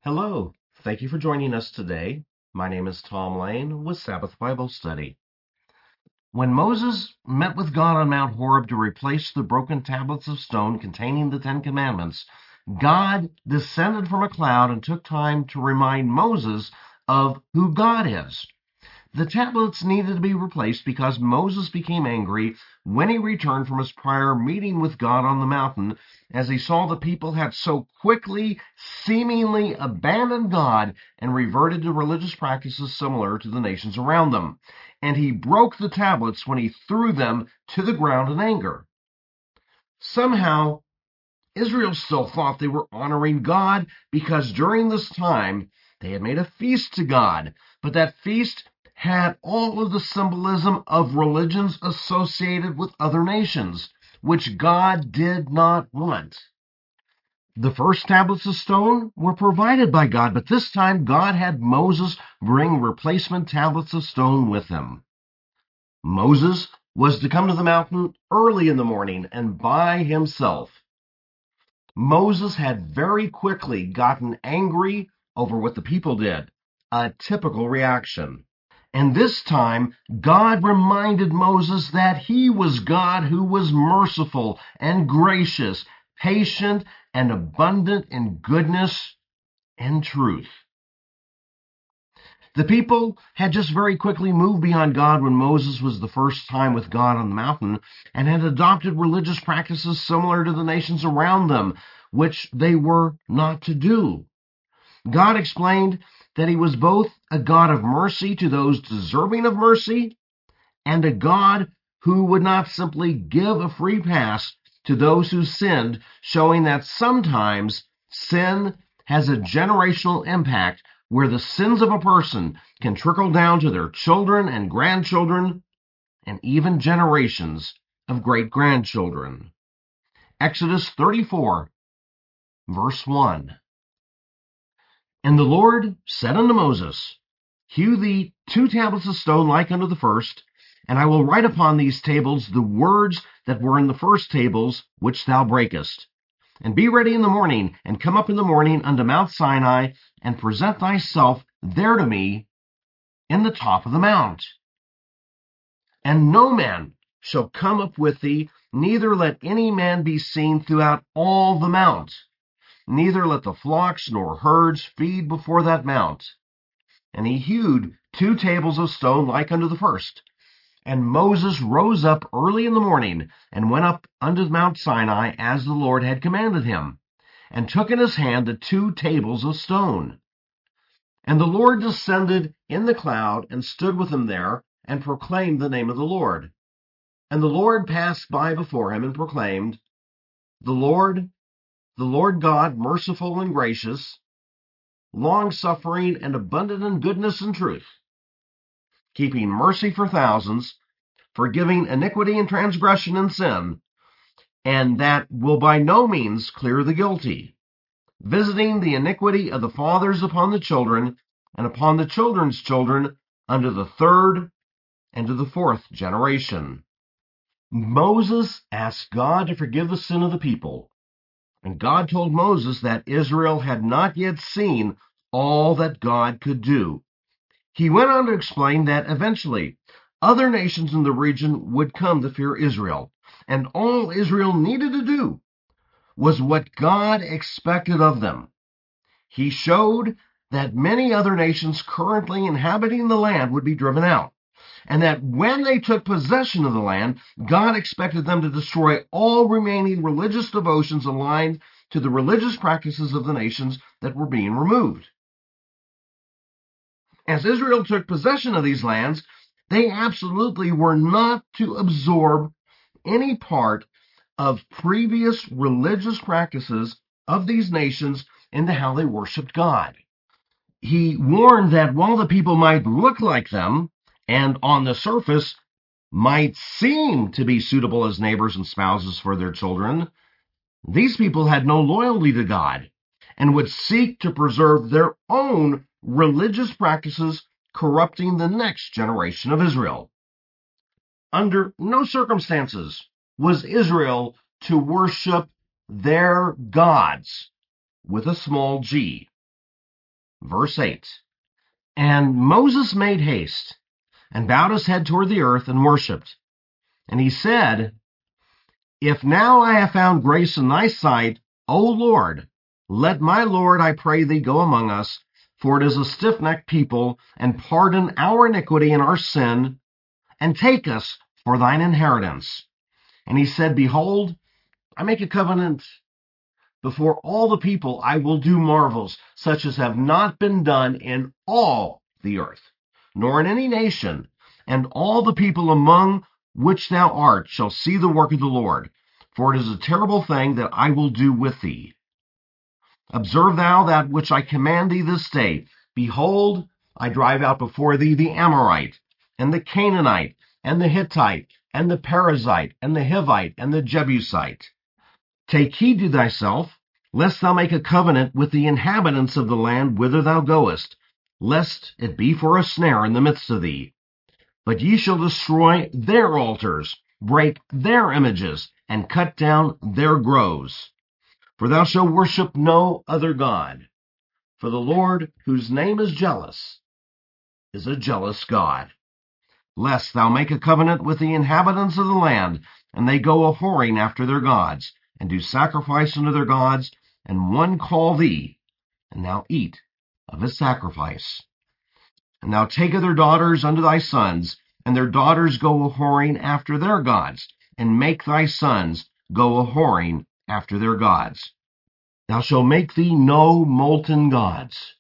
Hello, thank you for joining us today. My name is Tom Lane with Sabbath Bible Study. When Moses met with God on Mount Horeb to replace the broken tablets of stone containing the Ten Commandments, God descended from a cloud and took time to remind Moses of who God is. The tablets needed to be replaced because Moses became angry when he returned from his prior meeting with God on the mountain, as he saw the people had so quickly, seemingly abandoned God and reverted to religious practices similar to the nations around them. And he broke the tablets when he threw them to the ground in anger. Somehow, Israel still thought they were honoring God because during this time they had made a feast to God, but that feast had all of the symbolism of religions associated with other nations, which God did not want. The first tablets of stone were provided by God, but this time God had Moses bring replacement tablets of stone with him. Moses was to come to the mountain early in the morning and by himself. Moses had very quickly gotten angry over what the people did, a typical reaction. And this time, God reminded Moses that he was God who was merciful and gracious, patient and abundant in goodness and truth. The people had just very quickly moved beyond God when Moses was the first time with God on the mountain and had adopted religious practices similar to the nations around them, which they were not to do. God explained that he was both a God of mercy to those deserving of mercy and a God who would not simply give a free pass to those who sinned, showing that sometimes sin has a generational impact where the sins of a person can trickle down to their children and grandchildren and even generations of great-grandchildren. Exodus 34, verse 1. And the Lord said unto Moses, Hew thee 2 tablets of stone like unto the first, and I will write upon these tables the words that were in the first tables which thou breakest. And be ready in the morning, and come up in the morning unto Mount Sinai, and present thyself there to me in the top of the mount. And no man shall come up with thee, neither let any man be seen throughout all the mount. Neither let the flocks nor herds feed before that mount. And he hewed 2 tables of stone like unto the first. And Moses rose up early in the morning, and went up unto Mount Sinai, as the Lord had commanded him, and took in his hand the 2 tables of stone. And the Lord descended in the cloud, and stood with him there, and proclaimed the name of the Lord. And the Lord passed by before him, and proclaimed, The Lord God, merciful and gracious, long-suffering and abundant in goodness and truth, keeping mercy for thousands, forgiving iniquity and transgression and sin, and that will by no means clear the guilty, visiting the iniquity of the fathers upon the children, and upon the children's children, unto the 3rd and to the 4th generation. Moses asked God to forgive the sin of the people, and God told Moses that Israel had not yet seen all that God could do. He went on to explain that eventually other nations in the region would come to fear Israel, and all Israel needed to do was what God expected of them. He showed that many other nations currently inhabiting the land would be driven out, and that when they took possession of the land, God expected them to destroy all remaining religious devotions aligned to the religious practices of the nations that were being removed. As Israel took possession of these lands, they absolutely were not to absorb any part of previous religious practices of these nations into how they worshiped God. He warned that while the people might look like them, and on the surface might seem to be suitable as neighbors and spouses for their children, these people had no loyalty to God and would seek to preserve their own religious practices, corrupting the next generation of Israel. Under no circumstances was Israel to worship their gods with a small g. Verse 8. And Moses made haste, and bowed his head toward the earth, and worshipped. And he said, If now I have found grace in thy sight, O Lord, let my Lord, I pray thee, go among us, for it is a stiff-necked people, and pardon our iniquity and our sin, and take us for thine inheritance. And he said, Behold, I make a covenant before all the people. I will do marvels, such as have not been done in all the earth, nor in any nation. And all the people among which thou art shall see the work of the Lord. For it is a terrible thing that I will do with thee. Observe thou that which I command thee this day. Behold, I drive out before thee the Amorite, and the Canaanite, and the Hittite, and the Perizzite, and the Hivite, and the Jebusite. Take heed to thyself, lest thou make a covenant with the inhabitants of the land whither thou goest, lest it be for a snare in the midst of thee. But ye shall destroy their altars, break their images, and cut down their groves. For thou shalt worship no other God. For the Lord, whose name is jealous, is a jealous God. Lest thou make a covenant with the inhabitants of the land, and they go a-whoring after their gods, and do sacrifice unto their gods, and one call thee, and thou eat of his sacrifice. And thou take of their daughters unto thy sons, and their daughters go a-whoring after their gods, and make thy sons go a-whoring after their gods. Thou shalt make thee no molten gods.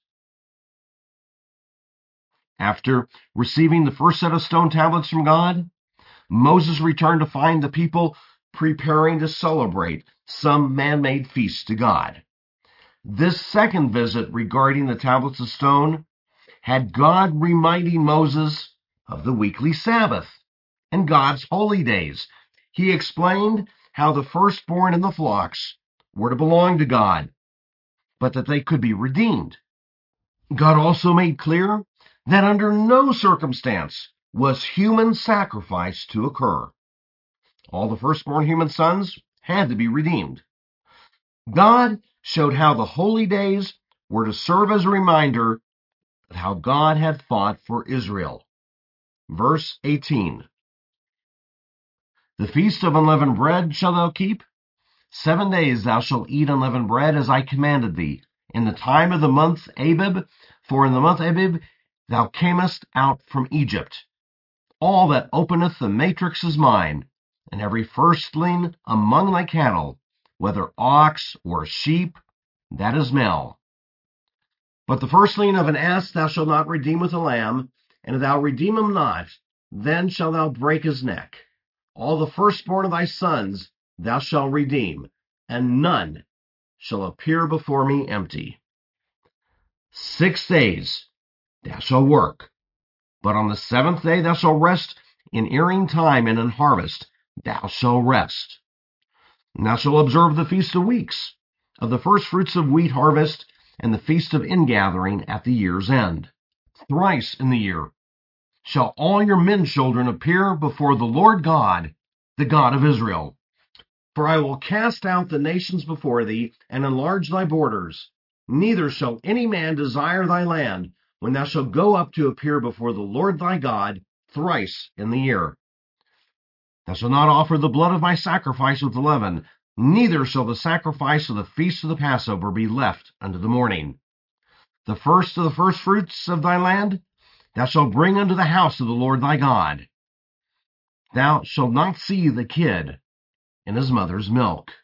After receiving the first set of stone tablets from God, Moses returned to find the people preparing to celebrate some man-made feast to God. This second visit regarding the tablets of stone had God reminding Moses of the weekly Sabbath and God's holy days. He explained how the firstborn in the flocks were to belong to God, but that they could be redeemed. God also made clear that under no circumstance was human sacrifice to occur. All the firstborn human sons had to be redeemed. God showed how the holy days were to serve as a reminder of how God had fought for Israel. Verse 18. The feast of unleavened bread shalt thou keep. 7 days thou shalt eat unleavened bread, as I commanded thee, in the time of the month Abib, for in the month Abib thou camest out from Egypt. All that openeth the matrix is mine, and every firstling among thy cattle, whether ox or sheep, that is male. But the firstling of an ass thou shalt not redeem with a lamb, and if thou redeem him not, then shalt thou break his neck. All the firstborn of thy sons thou shalt redeem, and none shall appear before me empty. 6 days thou shalt work, but on the 7th day thou shalt rest. In earing time and in harvest thou shalt rest. And thou shalt observe the feast of weeks, of the first fruits of wheat harvest, and the feast of ingathering at the year's end. Thrice in the year shall all your men children appear before the Lord God, the God of Israel. For I will cast out the nations before thee, and enlarge thy borders. Neither shall any man desire thy land, when thou shalt go up to appear before the Lord thy God thrice in the year. Thou shalt not offer the blood of my sacrifice with leaven, neither shall the sacrifice of the feast of the Passover be left unto the morning. The first of the firstfruits of thy land thou shalt bring unto the house of the Lord thy God. Thou shalt not see the kid in his mother's milk.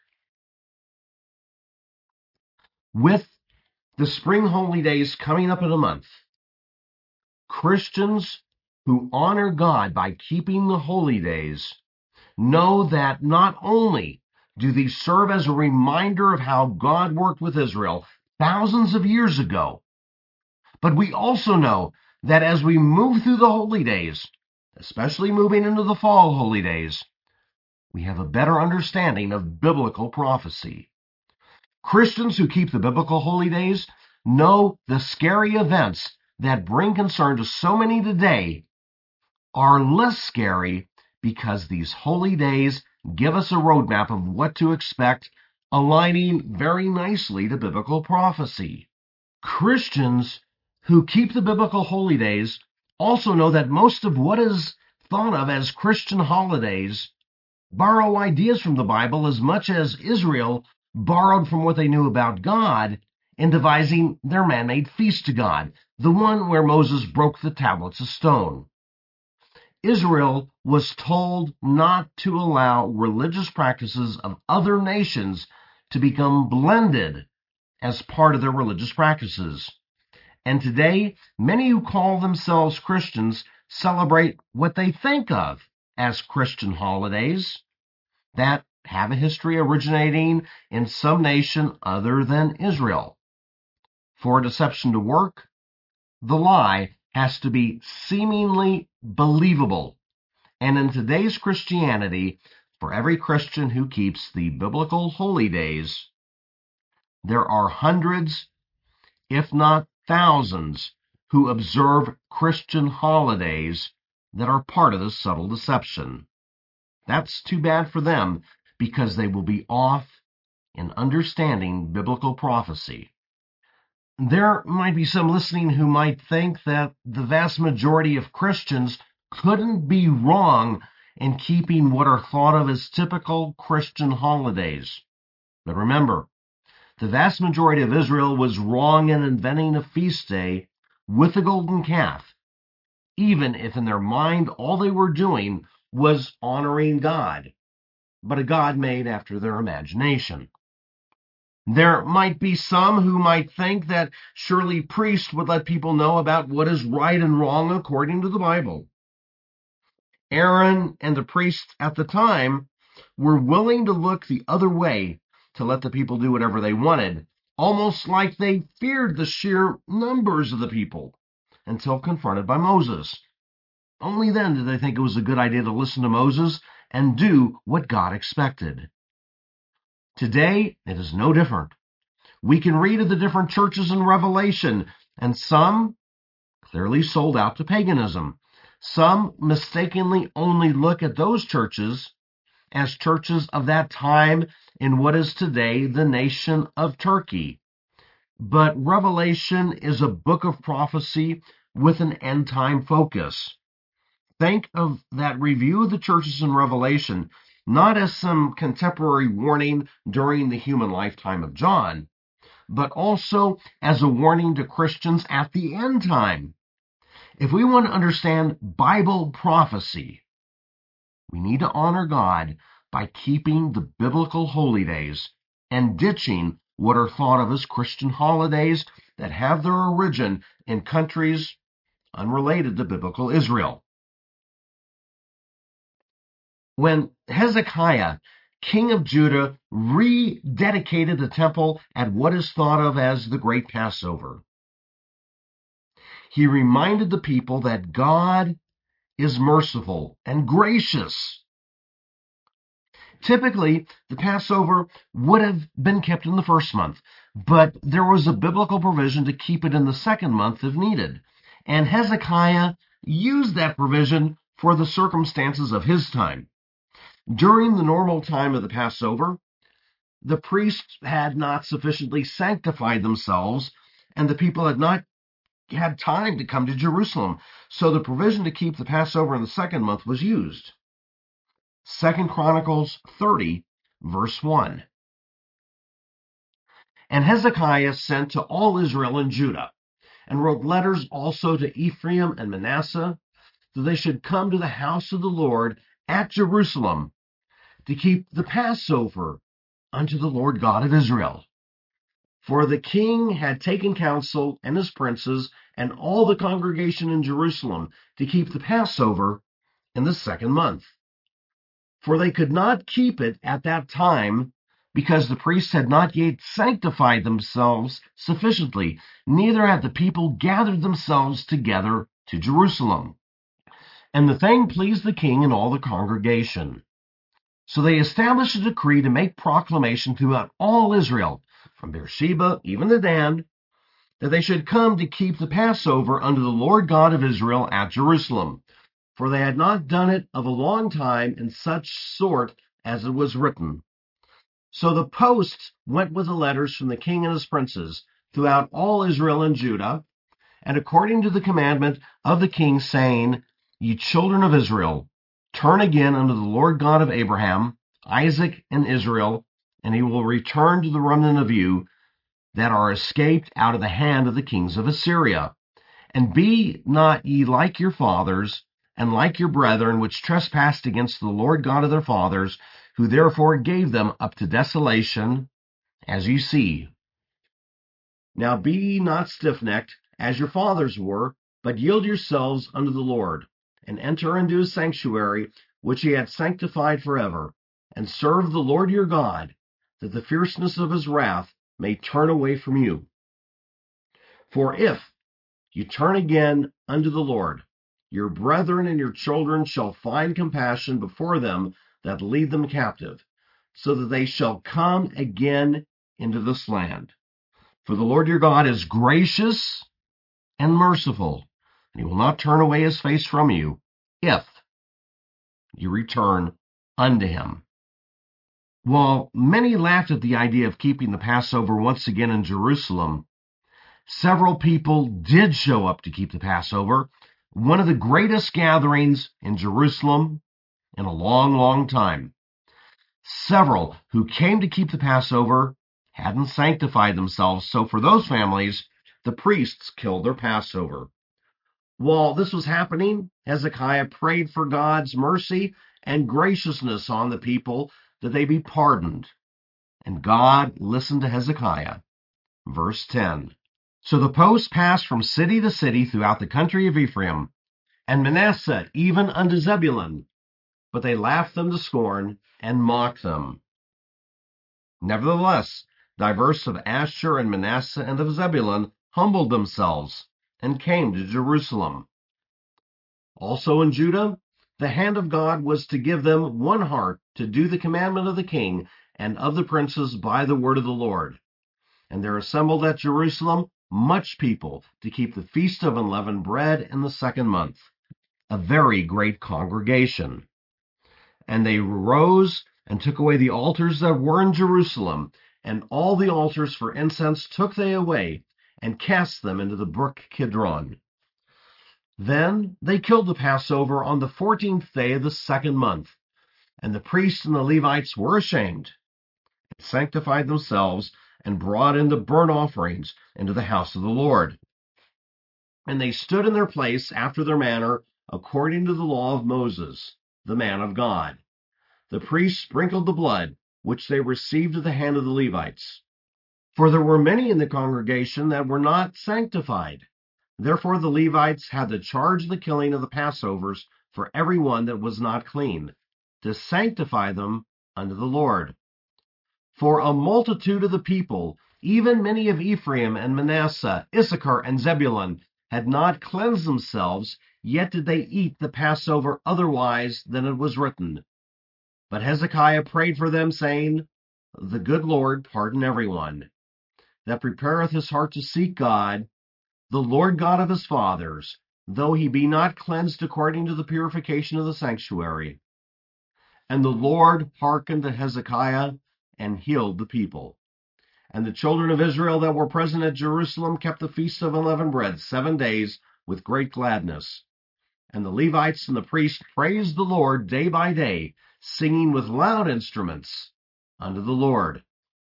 With the spring holy days coming up in a month, Christians who honor God by keeping the holy days know that not only do these serve as a reminder of how God worked with Israel thousands of years ago, but we also know that as we move through the holy days, especially moving into the fall holy days, we have a better understanding of biblical prophecy. Christians who keep the biblical holy days know the scary events that bring concern to so many today are less scary because these holy days give us a roadmap of what to expect, aligning very nicely to biblical prophecy. Christians who keep the biblical holy days also know that most of what is thought of as Christian holidays borrow ideas from the Bible as much as Israel borrowed from what they knew about God in devising their man-made feast to God, the one where Moses broke the tablets of stone. Israel was told not to allow religious practices of other nations to become blended as part of their religious practices. And today, many who call themselves Christians celebrate what they think of as Christian holidays that have a history originating in some nation other than Israel. For deception to work, the lie has to be seemingly believable. And in today's Christianity, for every Christian who keeps the biblical holy days, there are hundreds, if not thousands, who observe Christian holidays that are part of this subtle deception. That's too bad for them, because they will be off in understanding biblical prophecy. There might be some listening who might think that the vast majority of Christians couldn't be wrong in keeping what are thought of as typical Christian holidays. But remember, the vast majority of Israel was wrong in inventing a feast day with a golden calf, even if in their mind all they were doing was honoring God, but a God made after their imagination. There might be some who might think that surely priests would let people know about what is right and wrong according to the Bible. Aaron and the priests at the time were willing to look the other way to let the people do whatever they wanted, almost like they feared the sheer numbers of the people, until confronted by Moses. Only then did they think it was a good idea to listen to Moses and do what God expected. Today, it is no different. We can read of the different churches in Revelation, and some clearly sold out to paganism. Some mistakenly only look at those churches as churches of that time in what is today the nation of Turkey. But Revelation is a book of prophecy with an end-time focus. Think of that review of the churches in Revelation not as some contemporary warning during the human lifetime of John, but also as a warning to Christians at the end time. If we want to understand Bible prophecy, we need to honor God by keeping the biblical holy days and ditching what are thought of as Christian holidays that have their origin in countries unrelated to biblical Israel. When Hezekiah, king of Judah, rededicated the temple at what is thought of as the Great Passover, he reminded the people that God is merciful and gracious. Typically, the Passover would have been kept in the first month, but there was a biblical provision to keep it in the second month if needed. And Hezekiah used that provision for the circumstances of his time. During the normal time of the Passover, the priests had not sufficiently sanctified themselves, and the people had not had time to come to Jerusalem. So the provision to keep the Passover in the second month was used. 2 Chronicles 30, verse 1. And Hezekiah sent to all Israel and Judah, and wrote letters also to Ephraim and Manasseh, that they should come to the house of the Lord at Jerusalem to keep the Passover unto the Lord God of Israel. For the king had taken counsel, and his princes, and all the congregation in Jerusalem, to keep the Passover in the second month. For they could not keep it at that time, because the priests had not yet sanctified themselves sufficiently, neither had the people gathered themselves together to Jerusalem. And the thing pleased the king and all the congregation. So they established a decree to make proclamation throughout all Israel, from Beersheba even to Dan, that they should come to keep the Passover unto the Lord God of Israel at Jerusalem. For they had not done it of a long time in such sort as it was written. So the posts went with the letters from the king and his princes throughout all Israel and Judah, and according to the commandment of the king, saying, Ye children of Israel, turn again unto the Lord God of Abraham, Isaac, and Israel, and he will return to the remnant of you that are escaped out of the hand of the kings of Assyria. And be not ye like your fathers, and like your brethren, which trespassed against the Lord God of their fathers, who therefore gave them up to desolation, as you see. Now be ye not stiffnecked, as your fathers were, but yield yourselves unto the Lord, and enter into his sanctuary, which he hath sanctified forever, and serve the Lord your God, that the fierceness of his wrath may turn away from you. For if you turn again unto the Lord, your brethren and your children shall find compassion before them that lead them captive, so that they shall come again into this land. For the Lord your God is gracious and merciful, and he will not turn away his face from you, if you return unto him. While many laughed at the idea of keeping the Passover once again in Jerusalem, several people did show up to keep the Passover, one of the greatest gatherings in Jerusalem in a long, long time. Several who came to keep the Passover hadn't sanctified themselves, so for those families, the priests killed their Passover. While this was happening, Hezekiah prayed for God's mercy and graciousness on the people, that they be pardoned. And God listened to Hezekiah. Verse 10. So the post passed from city to city throughout the country of Ephraim, and Manasseh even unto Zebulun, but they laughed them to scorn and mocked them. Nevertheless, divers of Asher and Manasseh and of Zebulun humbled themselves, and came to Jerusalem. Also in Judah, the hand of God was to give them one heart to do the commandment of the king and of the princes by the word of the Lord. And there assembled at Jerusalem much people to keep the feast of unleavened bread in the 2nd month, a very great congregation. And they rose and took away the altars that were in Jerusalem, and all the altars for incense took they away, and cast them into the brook Kidron. Then they killed the Passover on the 14th day of the 2nd month, and the priests and the Levites were ashamed, and sanctified themselves, and brought in the burnt offerings into the house of the Lord. And they stood in their place after their manner, according to the law of Moses, the man of God. The priests sprinkled the blood, which they received at the hand of the Levites. For there were many in the congregation that were not sanctified. Therefore the Levites had the charge of the killing of the Passovers for every one that was not clean, to sanctify them unto the Lord. For a multitude of the people, even many of Ephraim and Manasseh, Issachar and Zebulun, had not cleansed themselves, yet did they eat the Passover otherwise than it was written. But Hezekiah prayed for them, saying, The good Lord pardon everyone that prepareth his heart to seek God, the Lord God of his fathers, though he be not cleansed according to the purification of the sanctuary. And the Lord hearkened to Hezekiah, and healed the people. And the children of Israel that were present at Jerusalem kept the feast of unleavened bread 7 days with great gladness. And the Levites and the priests praised the Lord day by day, singing with loud instruments unto the Lord.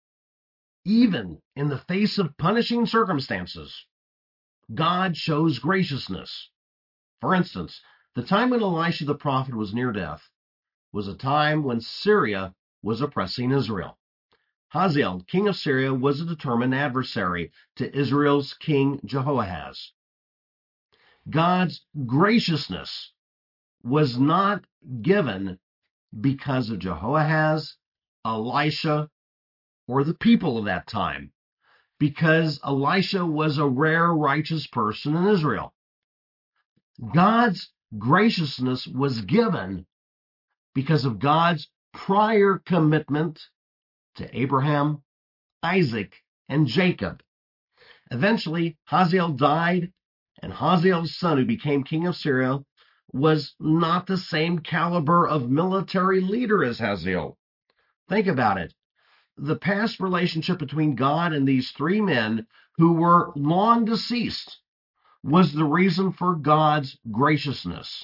Even in the face of punishing circumstances, God shows graciousness. For instance, the time when Elisha the prophet was near death was a time when Syria was oppressing Israel. Hazael, king of Syria, was a determined adversary to Israel's king Jehoahaz. God's graciousness was not given because of Jehoahaz, Elisha, or the people of that time, because Elisha was a rare righteous person in Israel. God's graciousness was given because of God's prior commitment to Abraham, Isaac, and Jacob. Eventually, Hazael died, and Hazael's son, who became king of Syria, was not the same caliber of military leader as Hazael. Think about it. The past relationship between God and these 3 men who were long deceased was the reason for God's graciousness.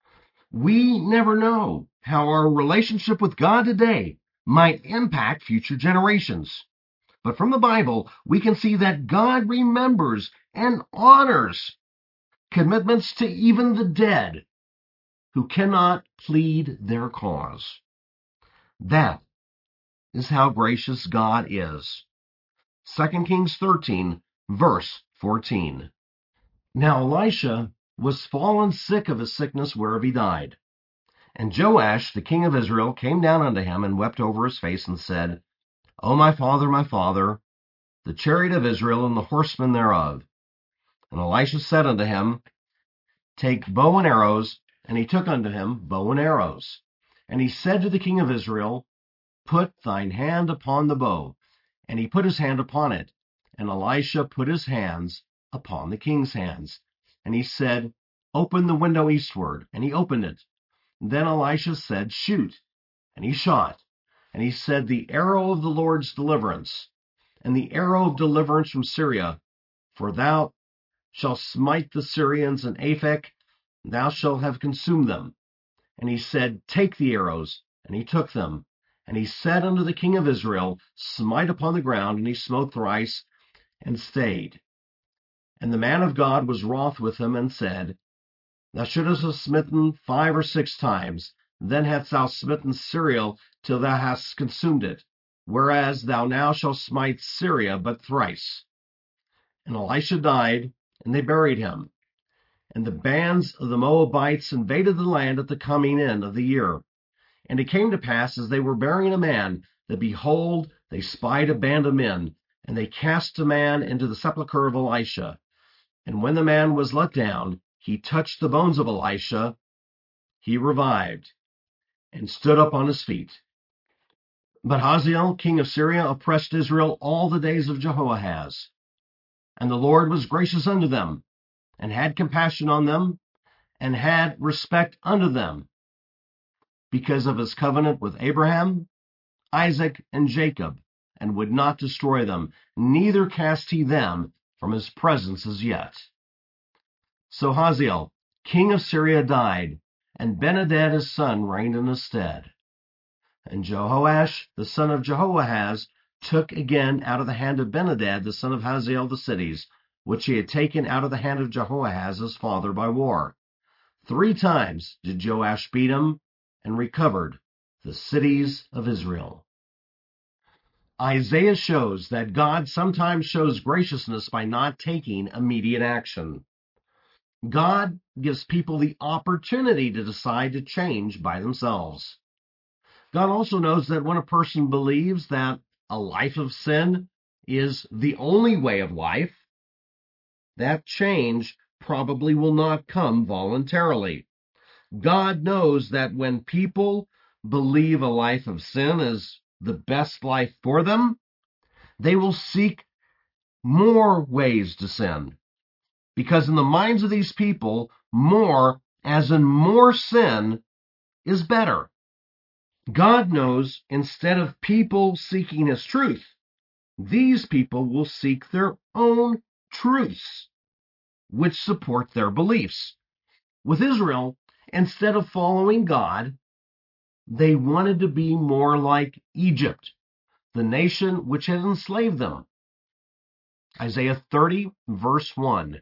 We never know how our relationship with God today might impact future generations. But from the Bible, we can see that God remembers and honors commitments to even the dead who cannot plead their cause. That is how gracious God is. 2 Kings 13, verse 14. Now Elisha was fallen sick of his sickness whereof he died. And Joash, the king of Israel, came down unto him and wept over his face and said, O my father, the chariot of Israel and the horsemen thereof. And Elisha said unto him, Take bow and arrows. And he took unto him bow and arrows. And he said to the king of Israel, Put thine hand upon the bow. And he put his hand upon it. And Elisha put his hands upon the king's hands. And he said, Open the window eastward. And he opened it. Then Elisha said, Shoot. And he shot. And he said, The arrow of the Lord's deliverance, and the arrow of deliverance from Syria, for thou shalt smite the Syrians in Aphek, and thou shalt have consumed them. And he said, Take the arrows. And he took them. And he said unto the king of Israel, Smite upon the ground. And he smote thrice, and stayed. And the man of God was wroth with him, and said, Thou shouldest have smitten 5 or 6 times, then hadst thou smitten Syria till thou hast consumed it, whereas thou now shalt smite Syria but thrice. And Elisha died, and they buried him. And the bands of the Moabites invaded the land at the coming in of the year. And it came to pass, as they were burying a man, that behold, they spied a band of men, and they cast a man into the sepulchre of Elisha. And when the man was let down, he touched the bones of Elisha. He revived, and stood up on his feet. But Hazael, king of Syria, oppressed Israel all the days of Jehoahaz. And the Lord was gracious unto them, and had compassion on them, and had respect unto them, because of his covenant with Abraham, Isaac, and Jacob, and would not destroy them, neither cast he them from his presence as yet. So Hazael, king of Syria, died, and Benhadad his son reigned in his stead. And Jehoash, the son of Jehoahaz, took again out of the hand of Benhadad, the son of Hazael, the cities, which he had taken out of the hand of Jehoahaz his father by war. 3 times did Joash beat him, and recovered the cities of Israel. Isaiah shows that God sometimes shows graciousness by not taking immediate action. God gives people the opportunity to decide to change by themselves. God also knows that when a person believes that a life of sin is the only way of life, that change probably will not come voluntarily. God knows that when people believe a life of sin is the best life for them, they will seek more ways to sin. Because in the minds of these people, more, as in more sin, is better. God knows instead of people seeking His truth, these people will seek their own truths, which support their beliefs. With Israel, instead of following God, they wanted to be more like Egypt, the nation which had enslaved them. Isaiah 30, verse 1.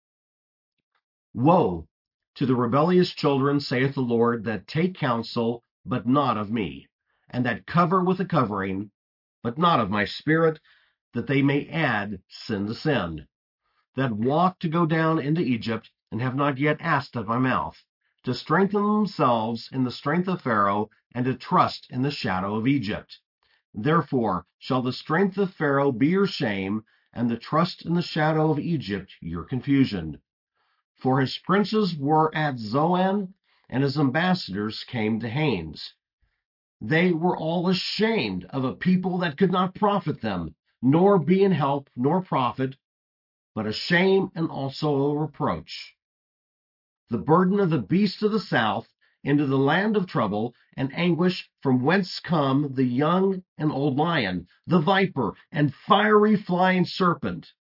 Woe to the rebellious children, saith the Lord, that take counsel, but not of me, and that cover with a covering, but not of my spirit, that they may add sin to sin, that walk to go down into Egypt, and have not yet asked of my mouth, to strengthen themselves in the strength of Pharaoh, and to trust in the shadow of Egypt. Therefore shall the strength of Pharaoh be your shame, and the trust in the shadow of Egypt your confusion. For his princes were at Zoan, and his ambassadors came to Hanes. They were all ashamed of a people that could not profit them, nor be in help, nor profit, but a shame and also a reproach. The burden of the beast of the south into the land of trouble and anguish, from whence come the young and old lion, the viper, and fiery flying serpent.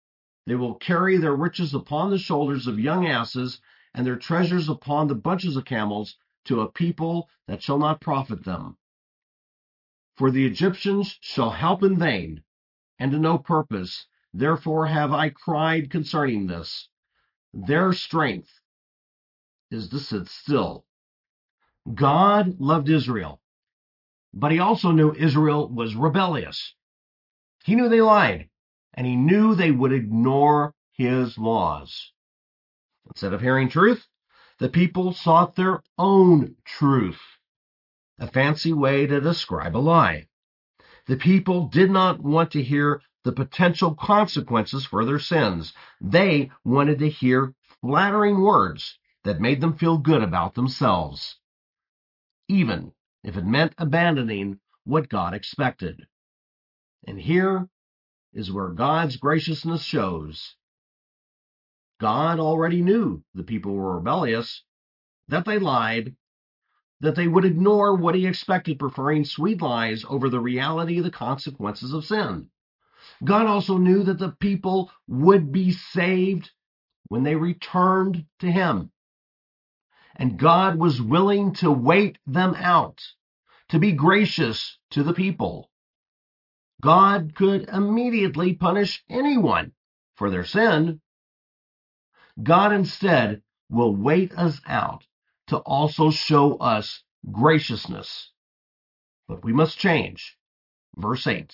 They will carry their riches upon the shoulders of young asses, and their treasures upon the bunches of camels, to a people that shall not profit them. For the Egyptians shall help in vain, and to no purpose. Therefore have I cried concerning this. Their strength is to sit still. God loved Israel, but he also knew Israel was rebellious. He knew they lied, and he knew they would ignore his laws. Instead of hearing truth, the people sought their own truth, a fancy way to describe a lie. The people did not want to hear the potential consequences for their sins. They wanted to hear flattering words that made them feel good about themselves, even if it meant abandoning what God expected. And here is where God's graciousness shows. God already knew the people were rebellious, that they lied, that they would ignore what he expected, preferring sweet lies over the reality of the consequences of sin. God also knew that the people would be saved when they returned to him. And God was willing to wait them out, to be gracious to the people. God could immediately punish anyone for their sin. God instead will wait us out to also show us graciousness. But we must change. Verse 8.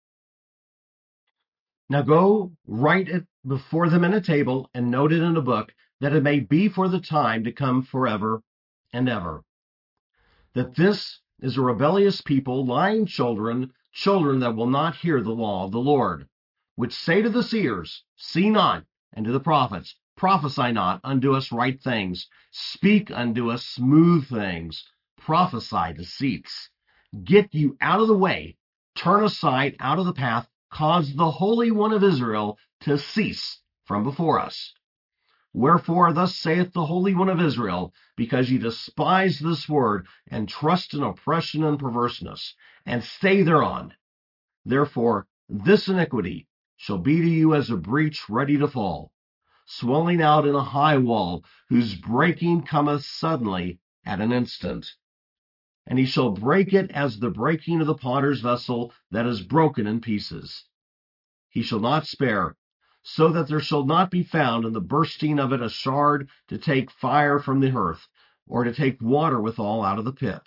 Now go, write it before them in a table, and note it in a book, that it may be for the time to come forever and ever. That this is a rebellious people, lying children that will not hear the law of the Lord, which say to the seers, see not, and to the prophets, prophesy not unto us right things, speak unto us smooth things, prophesy deceits. Get you out of the way, turn aside out of the path, cause the Holy One of Israel to cease from before us. Wherefore, thus saith the Holy One of Israel, because ye despise this word, and trust in oppression and perverseness, and stay thereon. Therefore, this iniquity shall be to you as a breach ready to fall, swelling out in a high wall, whose breaking cometh suddenly at an instant. And he shall break it as the breaking of the potter's vessel that is broken in pieces. He shall not spare, so that there shall not be found in the bursting of it a shard to take fire from the hearth, or to take water withal out of the pit.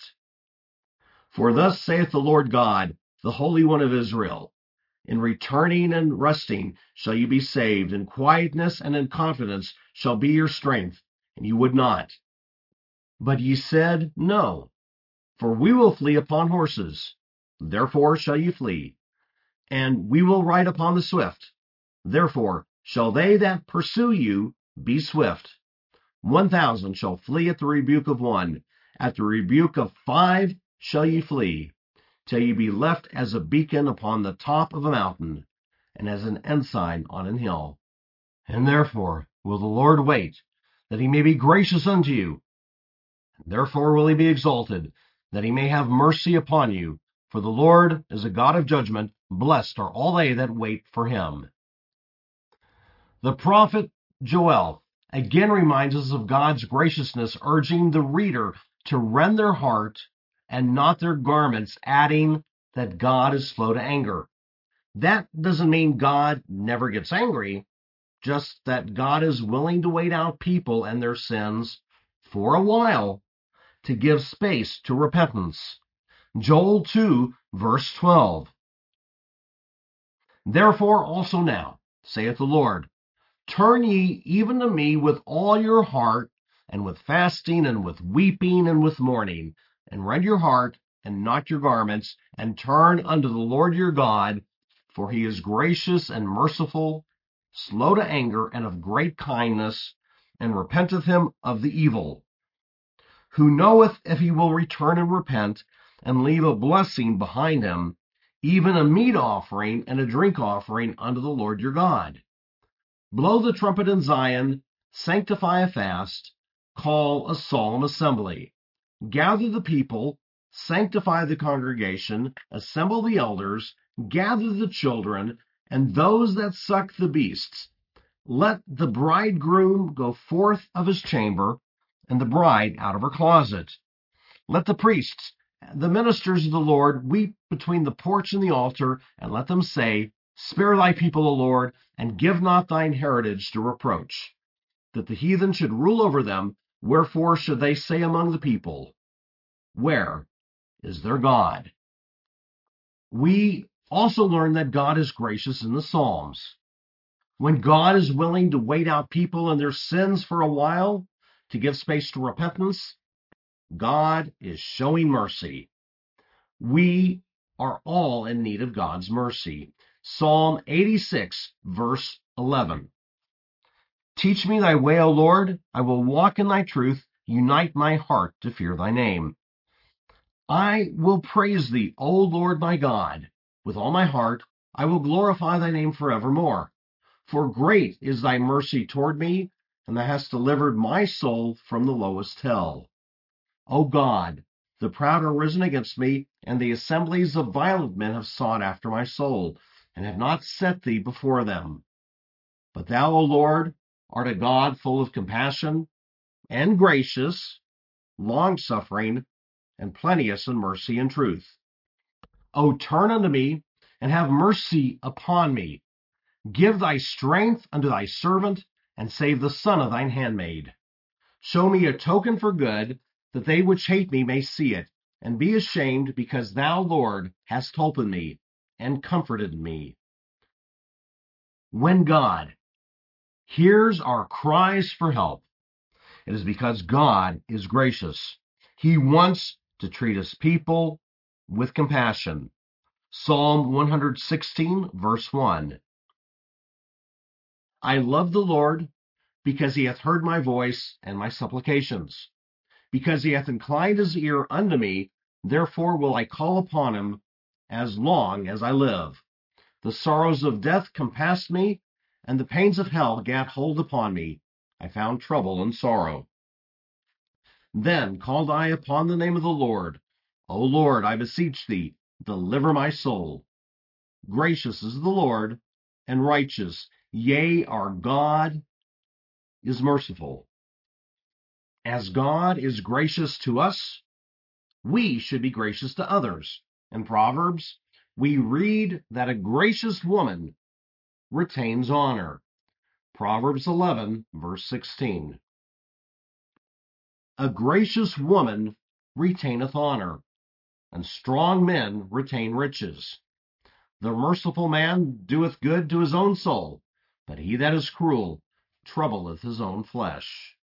For thus saith the Lord God, the Holy One of Israel, in returning and resting shall you be saved, in quietness and in confidence shall be your strength, and you would not. But ye said, no, for we will flee upon horses, therefore shall you flee. And we will ride upon the swift, therefore shall they that pursue you be swift. 1,000 shall flee at the rebuke of one, at the rebuke of 5 shall ye flee, till ye be left as a beacon upon the top of a mountain, and as an ensign on an hill. And therefore will the Lord wait, that he may be gracious unto you. And therefore will he be exalted, that he may have mercy upon you. For the Lord is a God of judgment. Blessed are all they that wait for him. The prophet Joel again reminds us of God's graciousness, urging the reader to rend their heart and not their garments, adding that God is slow to anger. That doesn't mean God never gets angry, just that God is willing to wait out people and their sins for a while to give space to repentance. Joel 2, verse 12. Therefore also now, saith the Lord, turn ye even to me with all your heart, and with fasting, and with weeping, and with mourning, and rend your heart, and not your garments, and turn unto the Lord your God, for he is gracious and merciful, slow to anger, and of great kindness, and repenteth him of the evil, who knoweth if he will return and repent, and leave a blessing behind him, even a meat offering and a drink offering unto the Lord your God. Blow the trumpet in Zion, sanctify a fast, call a solemn assembly. Gather the people, sanctify the congregation, assemble the elders, gather the children, and those that suck the beasts, Let the bridegroom go forth of his chamber, and the bride out of her closet. Let the priests, the ministers of the Lord, weep between the porch and the altar, and let them say, Spare thy people, O Lord, and give not thine heritage to reproach, that the heathen should rule over them. Wherefore should they say among the people, Where is their God? We also learn that God is gracious in the Psalms. When God is willing to wait out people and their sins for a while to give space to repentance, God is showing mercy. We are all in need of God's mercy. Psalm 86, verse 11. Teach me thy way, O Lord. I will walk in thy truth. Unite my heart to fear thy name. I will praise thee, O Lord my God. With all my heart, I will glorify thy name forevermore. For great is thy mercy toward me, and thou hast delivered my soul from the lowest hell. O God, the proud are risen against me, and the assemblies of violent men have sought after my soul, and have not set thee before them. But thou, O Lord, art a God full of compassion, and gracious, long-suffering, and plenteous in mercy and truth. O turn unto me, and have mercy upon me. Give thy strength unto thy servant, and save the son of thine handmaid. Show me a token for good, that they which hate me may see it, and be ashamed, because thou, Lord, hast holpen me, and comforted me. When God hears our cries for help, it is because God is gracious. He wants to treat his people with compassion. Psalm 116, verse 1. I love the Lord, because he hath heard my voice and my supplications. Because he hath inclined his ear unto me, therefore will I call upon him as long as I live. The sorrows of death compassed me, and the pains of hell gat hold upon me. I found trouble and sorrow. Then called I upon the name of the Lord. O Lord, I beseech thee, deliver my soul. Gracious is the Lord, and righteous. Yea, our God is merciful. As God is gracious to us, we should be gracious to others. In Proverbs, we read that a gracious woman retains honor. Proverbs 11, verse 16. A gracious woman retaineth honor, and strong men retain riches. The merciful man doeth good to his own soul, but he that is cruel troubleth his own flesh.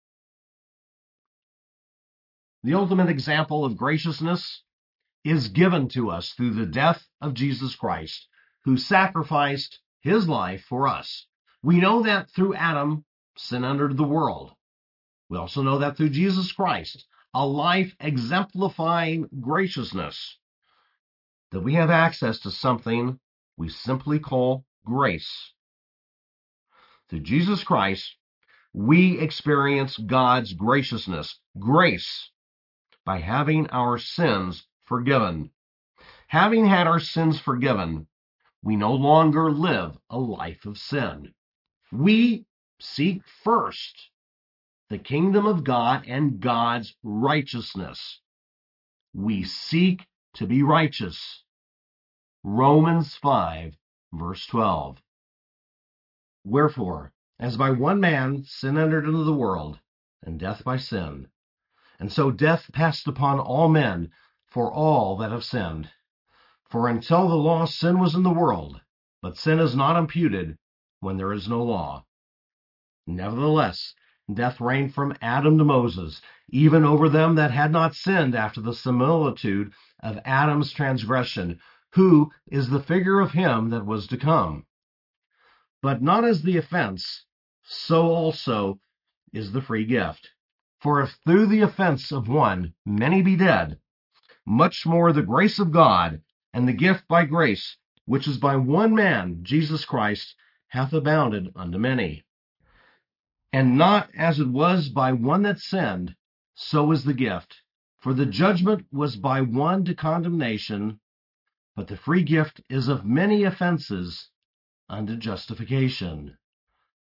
The ultimate example of graciousness is given to us through the death of Jesus Christ, who sacrificed his life for us. We know that through Adam, sin entered the world. We also know that through Jesus Christ, a life exemplifying graciousness, that we have access to something we simply call grace. Through Jesus Christ, we experience God's graciousness, grace, by having our sins forgiven. Having had our sins forgiven, we no longer live a life of sin. We seek first the kingdom of God and God's righteousness. We seek to be righteous. Romans 5, verse 12. Wherefore, as by one man sin entered into the world, and death by sin, and so death passed upon all men, for all that have sinned. For until the law, sin was in the world, but sin is not imputed when there is no law. Nevertheless, death reigned from Adam to Moses, even over them that had not sinned after the similitude of Adam's transgression, who is the figure of him that was to come. But not as the offense, so also is the free gift. For if through the offense of one many be dead, much more the grace of God, and the gift by grace, which is by one man, Jesus Christ, hath abounded unto many. And not as it was by one that sinned, so is the gift. For the judgment was by one to condemnation, but the free gift is of many offenses unto justification.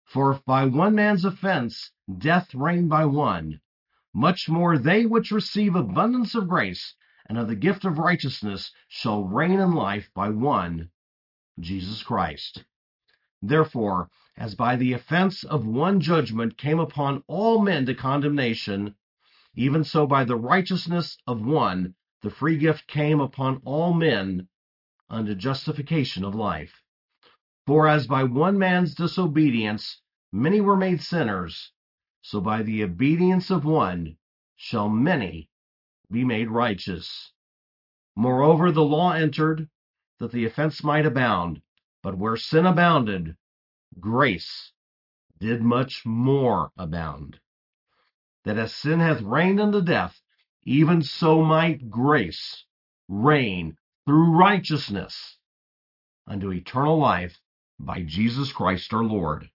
For if by one man's offense death reigned by one, much more they which receive abundance of grace and of the gift of righteousness shall reign in life by one, Jesus Christ. Therefore, as by the offense of one judgment came upon all men to condemnation, even so by the righteousness of one the free gift came upon all men unto justification of life. For as by one man's disobedience many were made sinners, so by the obedience of one shall many be made righteous. Moreover, the law entered, that the offense might abound. But where sin abounded, grace did much more abound. That as sin hath reigned unto death, even so might grace reign through righteousness unto eternal life by Jesus Christ our Lord.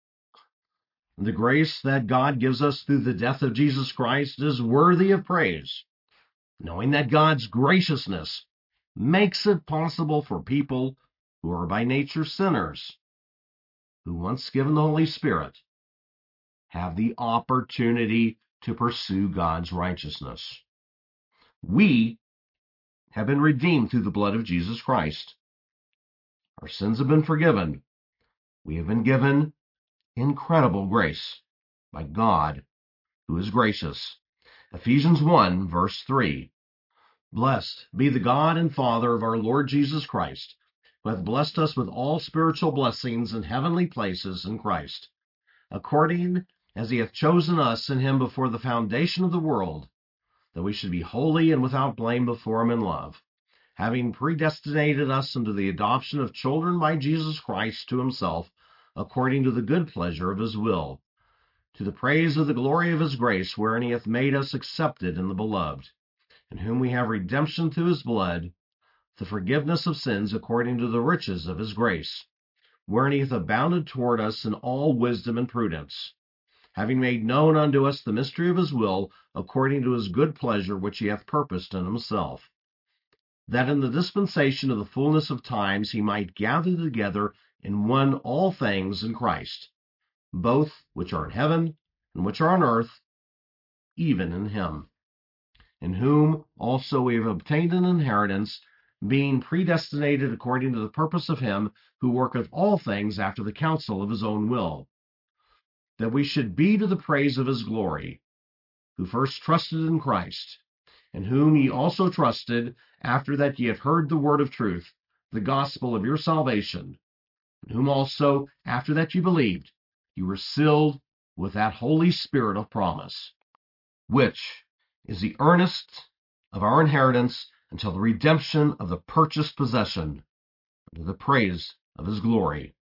The grace that God gives us through the death of Jesus Christ is worthy of praise, knowing that God's graciousness makes it possible for people who are by nature sinners, who once given the Holy Spirit, have the opportunity to pursue God's righteousness. We have been redeemed through the blood of Jesus Christ. Our sins have been forgiven. We have been given incredible grace by God, who is gracious. Ephesians 1, verse 3. Blessed be the God and Father of our Lord Jesus Christ, who hath blessed us with all spiritual blessings in heavenly places in Christ, according as he hath chosen us in him before the foundation of the world, that we should be holy and without blame before him in love, having predestinated us unto the adoption of children by Jesus Christ to himself, according to the good pleasure of his will, to the praise of the glory of his grace, wherein he hath made us accepted in the beloved, in whom we have redemption through his blood, the forgiveness of sins according to the riches of his grace, wherein he hath abounded toward us in all wisdom and prudence, having made known unto us the mystery of his will, according to his good pleasure which he hath purposed in himself, that in the dispensation of the fullness of times he might gather together in one all things in Christ, both which are in heaven and which are on earth, even in him, in whom also we have obtained an inheritance, being predestinated according to the purpose of him who worketh all things after the counsel of his own will, that we should be to the praise of his glory, who first trusted in Christ, in whom ye also trusted, after that ye have heard the word of truth, the gospel of your salvation, in whom also, after that ye believed, you were sealed with that Holy Spirit of promise, which is the earnest of our inheritance until the redemption of the purchased possession, unto the praise of his glory.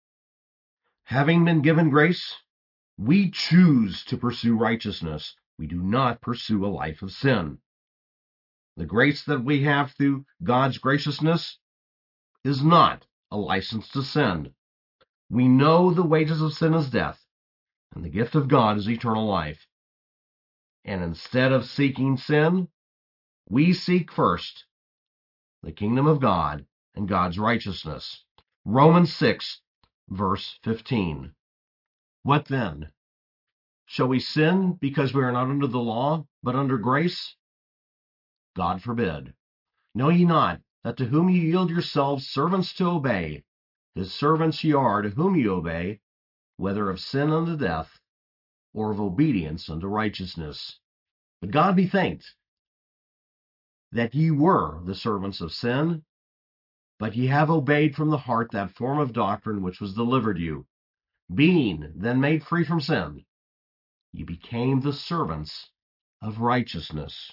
Having been given grace, we choose to pursue righteousness. We do not pursue a life of sin. The grace that we have through God's graciousness is not a license to sin. We know the wages of sin is death, and the gift of God is eternal life. And instead of seeking sin, we seek first the kingdom of God and God's righteousness. Romans 6, verse 15. What then? Shall we sin because we are not under the law, but under grace? God forbid. Know ye not that to whom ye yield yourselves servants to obey, his servants ye are to whom ye obey, whether of sin unto death, or of obedience unto righteousness? But God be thanked that ye were the servants of sin, but ye have obeyed from the heart that form of doctrine which was delivered you. Being then made free from sin, ye became the servants of righteousness.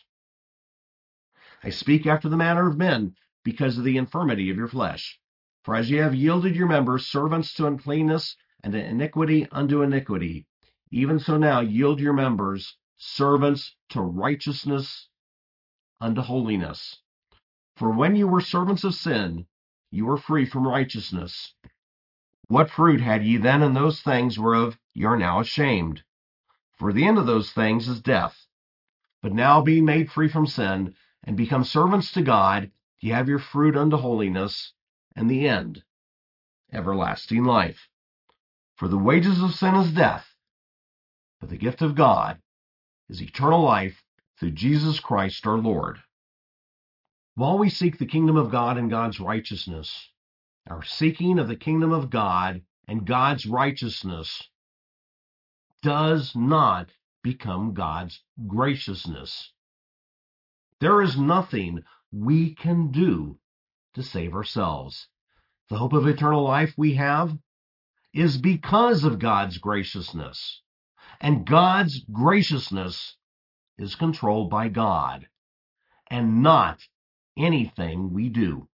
I speak after the manner of men, because of the infirmity of your flesh. For as ye have yielded your members servants to uncleanness, and to iniquity unto iniquity, even so now yield your members servants to righteousness unto holiness. For when you were servants of sin, you were free from righteousness. What fruit had ye then in those things whereof ye are now ashamed? For the end of those things is death. But now being made free from sin, and become servants to God, ye have your fruit unto holiness, and the end, everlasting life. For the wages of sin is death, but the gift of God is eternal life through Jesus Christ our Lord. While we seek the kingdom of God and God's righteousness, our seeking of the kingdom of God and God's righteousness does not become God's graciousness. There is nothing we can do to save ourselves. The hope of eternal life we have is because of God's graciousness. And God's graciousness is controlled by God and not anything we do.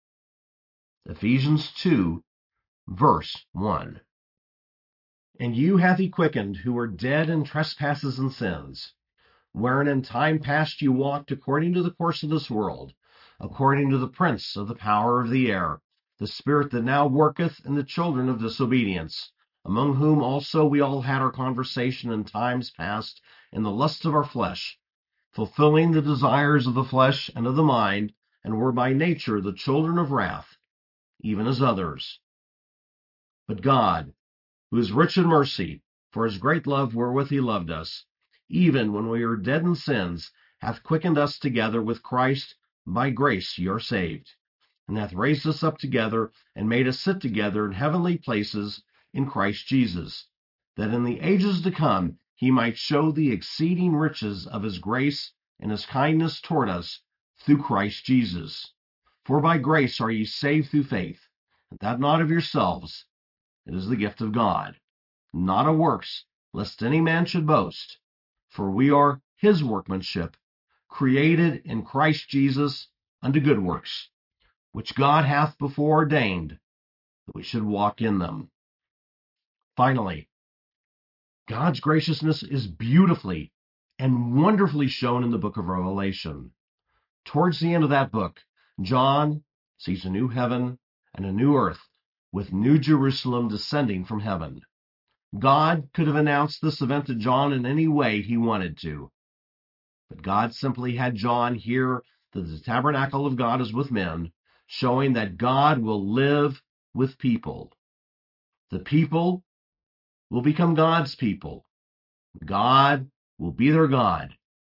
Ephesians 2, verse 1. And you hath he quickened, who were dead in trespasses and sins, wherein in time past you walked according to the course of this world, according to the prince of the power of the air, the spirit that now worketh in the children of disobedience, among whom also we all had our conversation in times past in the lusts of our flesh, fulfilling the desires of the flesh and of the mind, and were by nature the children of wrath, even as others. But God, who is rich in mercy, for his great love wherewith he loved us, even when we were dead in sins, hath quickened us together with Christ. By grace ye are saved, and hath raised us up together, and made us sit together in heavenly places in Christ Jesus, that in the ages to come he might show the exceeding riches of his grace and his kindness toward us through Christ Jesus. For by grace are ye saved through faith, and that not of yourselves, it is the gift of God, not of works, lest any man should boast. For we are his workmanship, created in Christ Jesus unto good works, which God hath before ordained that we should walk in them. Finally, God's graciousness is beautifully and wonderfully shown in the book of Revelation. Towards the end of that book, John sees a new heaven and a new earth, with New Jerusalem descending from heaven. God could have announced this event to John in any way he wanted to, but God simply had John hear that the tabernacle of God is with men, showing that God will live with people. The people will become God's people. God will be their God.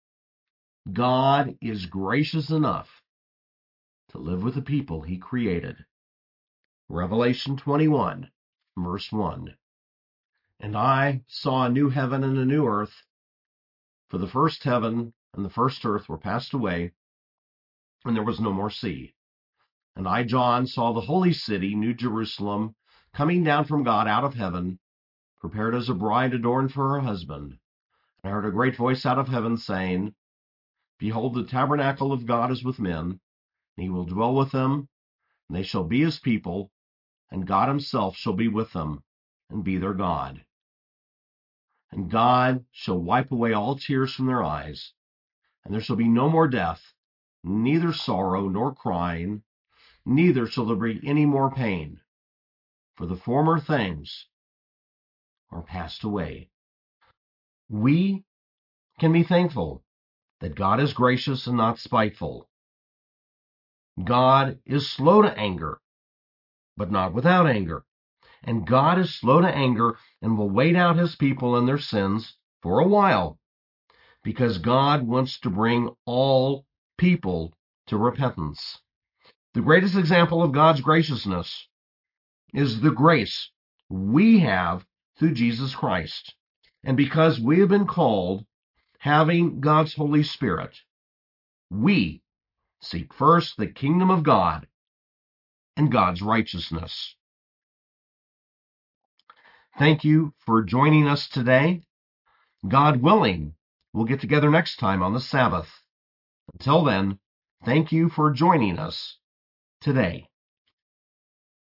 God is gracious enough to live with the people he created. Revelation 21, verse 1. And I saw a new heaven and a new earth, for the first heaven and the first earth were passed away, and there was no more sea. And I, John, saw the holy city, New Jerusalem, coming down from God out of heaven, prepared as a bride adorned for her husband. And I heard a great voice out of heaven saying, Behold, the tabernacle of God is with men, and he will dwell with them, and they shall be his people, and God himself shall be with them, and be their God. And God shall wipe away all tears from their eyes, and there shall be no more death, neither sorrow nor crying, neither shall there be any more pain, for the former things are passed away. We can be thankful that God is gracious and not spiteful. God is slow to anger, but not without anger. And God is slow to anger and will wait out his people and their sins for a while, because God wants to bring all people to repentance. The greatest example of God's graciousness is the grace we have through Jesus Christ. And because we have been called, having God's Holy Spirit, we seek first the kingdom of God and God's righteousness. Thank you for joining us today. God willing, we'll get together next time on the Sabbath. Until then, thank you for joining us today.